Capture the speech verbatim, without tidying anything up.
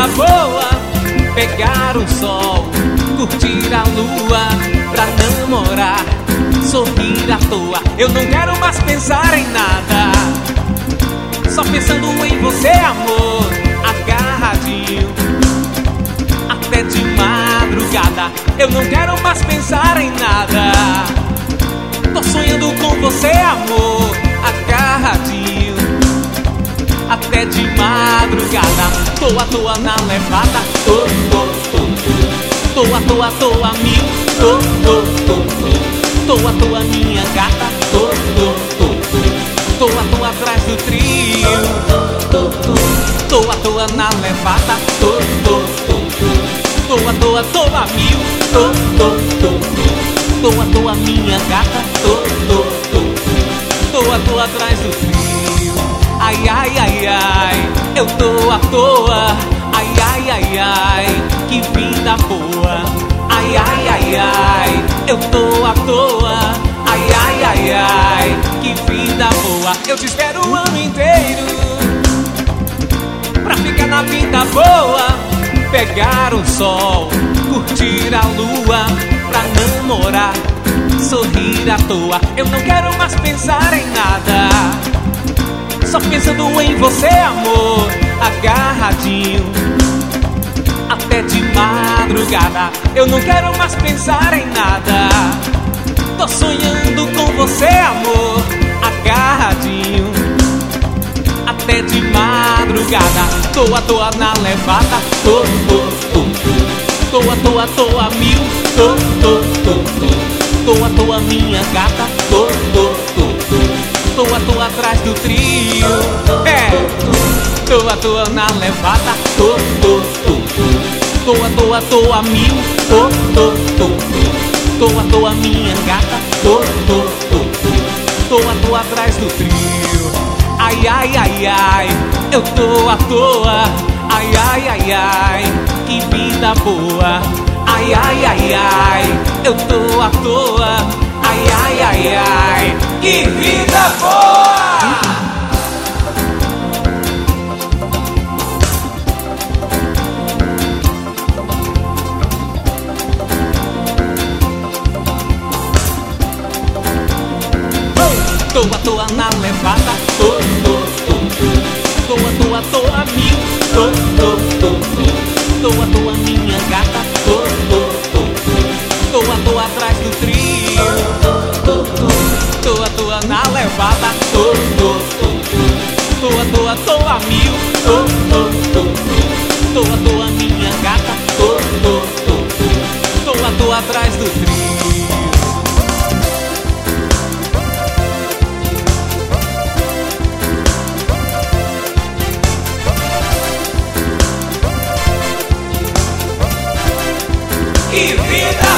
vida boa, pegar o sol, curtir a lua, pra namorar, sorrir à toa. Eu não quero mais pensar em nada, só pensando em você, amor, agarradinho até de madrugada. Eu não quero mais pensar em nada, tô sonhando com você, amor, agarradinho até de madrugada. Tô à toa na levada, tô, tô, tô, tô, tô à toa, tô a mil, tô, tô, tô, tô, tô à toa minha gata, tô, tô, tô, tô, tô à toa atrás do trio, tô, tô, tô à toa na levada, tô, tô, tô, tô, tô à toa, tô a mil, tô, tô, tô, tô, tô à toa minha gata, tô, tô, tô, tô à toa atrás do trio. Ai, ai, ai, ai, eu tô à toa. Ai, ai, ai, ai, que vida boa. Ai, ai, ai, ai, eu tô à toa. Ai, ai, ai, ai, que vida boa. Eu te espero o ano inteiro pra ficar na vida boa, pegar o sol, curtir a lua, pra namorar, sorrir à toa. Eu não quero mais pensar em nada, só pensando em você, amor, agarradinho até de madrugada. Eu não quero mais pensar em nada, tô sonhando com você, amor, agarradinho até de madrugada. Tô à toa na levada, tô, tô, tô, tô, tô à toa, tô a mil, tô, tô, tô, tô, tô à toa minha gata, tô, tô, tô, tô, tô à toa atrás do trio. É, tô à toa na levada, tô, tô, tô, tô, tô à toa, tô a mil, tô, tô, tô, tô, tô à toa minha gata, tô, tô, tô, tô, tô à toa atrás do trio. Ai, ai, ai, ai, eu tô à toa. Ai, ai, ai, ai, que vida boa. Ai, ai, ai, ai, eu tô à toa. Ai, ai, ai, ai, que vida boa. Tô à toa na levada, tô, tô, tô, tô, tô à toa, tô a mil, tô, tô, tô, tô, tô à toa minha gata, tô, tô, tô, tô, tô à toa atrás do trio, tô, tô, tô, tô à toa na levada, tô, tô, tô, tô à toa, tô a mil, tô, tô, tô, tô à toa minha gata, tô, tô, tô, tô à toa atrás do trio. Que vida